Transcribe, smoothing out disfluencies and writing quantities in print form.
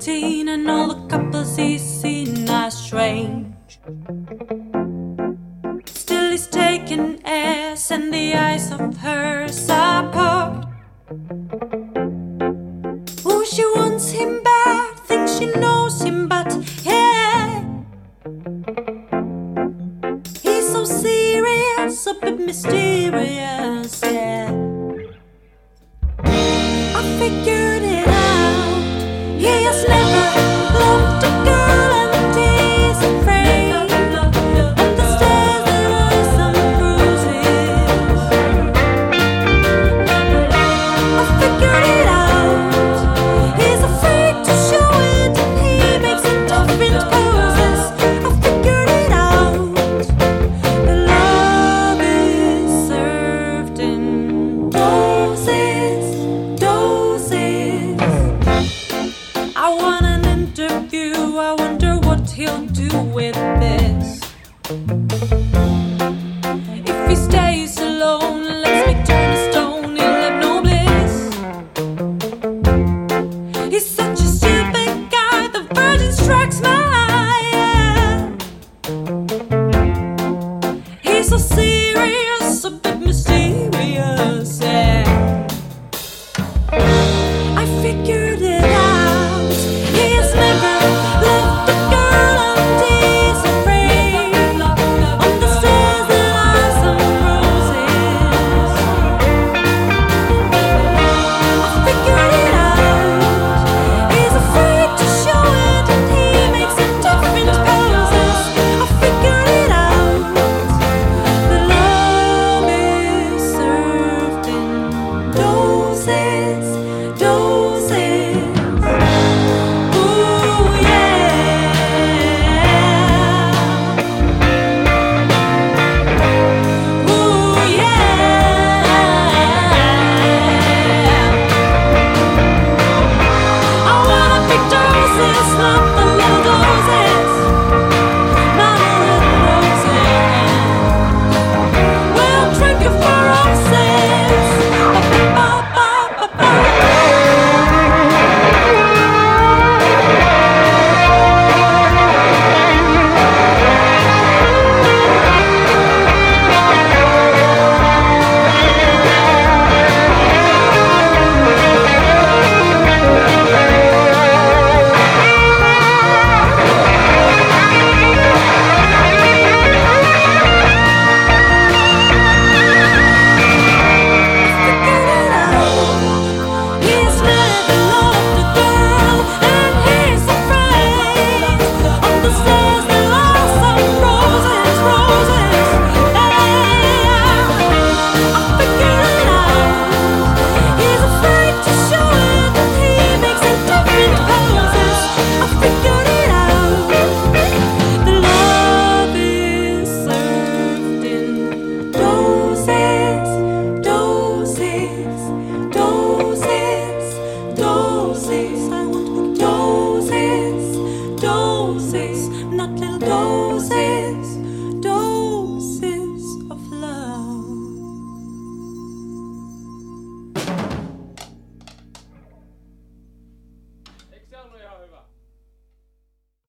18 and all the couples he's seen are strange. Still he's taking airs and the eyes of hers are apart. Oh, she wants him bad, thinks she knows him, but yeah, he's so serious, a bit mysterious, yeah. I figured it out. He has never loved a girl and he's afraid. Understands that I some bruises. I figured it out. He's afraid to show it and he makes it different poses. I figured it out. The love is served in doses. I want an interview, I wonder what he'll do with this. If he stays alone, lets me turn to stone, he'll have no bliss. He's such a stupid guy, the virgin strikes my eye. He's so serious, a bit mysterious, yeah. I figured it out. He has never loved a girl and he's afraid. Understands that I some roses. I figured it out. He's afraid to show it and he makes it different poses. I figured it out. The love is served in doses. Ooh, yeah. Ooh, yeah. I wanna big doses, not the little doses. Not a little doses. We'll drink it for roses. Ba-ba-ba-ba-ba. Not little doses, doses of love. Eikö se ollut ihan hyvä?